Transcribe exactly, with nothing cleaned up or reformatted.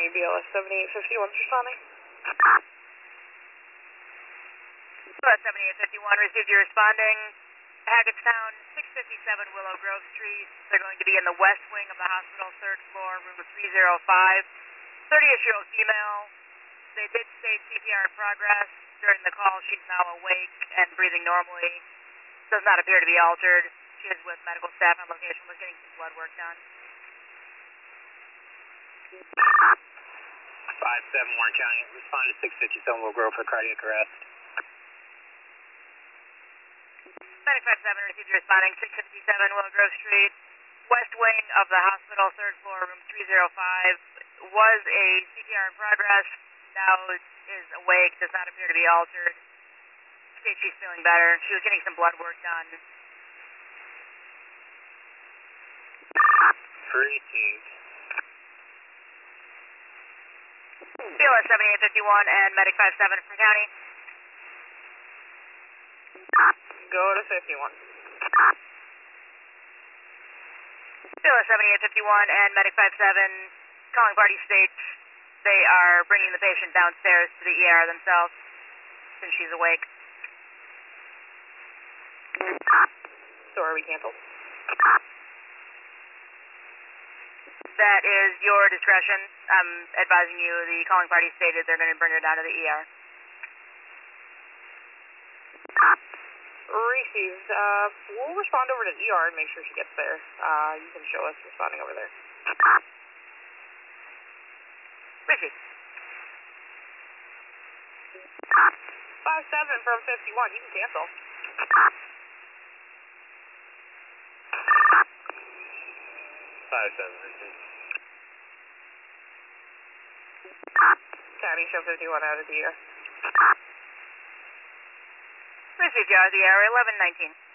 County, B L S seventy-eight fifty-one responding. B L S seventy-eight fifty-one, received you responding. Hackettstown, six fifty-seven Willow Grove Street. They're going to be in the west wing of the hospital, third floor, room three oh five. thirty-ish-year-old female. They did state C P R in progress. During the call, she's now awake and breathing normally. Does not appear to be altered. She is with medical staff on location. We're getting some blood work done. five seven Warren County, respond to six fifty-seven Willow Grove for cardiac arrest. Medic five seven, received you responding, six fifty-seven Willow Grove Street, west wing of the hospital, third floor, room three oh five. Was a C P R in progress, now is awake, does not appear to be altered. States she's feeling better. She was getting some blood work done. Received. B L S seventy-eight fifty-one and Medic five seven from County. Go to fifty-one. B L S seventy-eight fifty-one and Medic five seven, calling party states they are bringing the patient downstairs to the E R themselves since she's awake. So are we canceled? That is your discretion. I'm advising you the calling party stated they're going to bring her down to the E R. Received. Uh, we'll respond over to the E R and make sure she gets there. Uh, you can show us responding over there. Received. five seven from fifty-one, you can cancel. five seven, received. County, show fifty-one out of the E R. Received, you are the E R, eleven nineteen.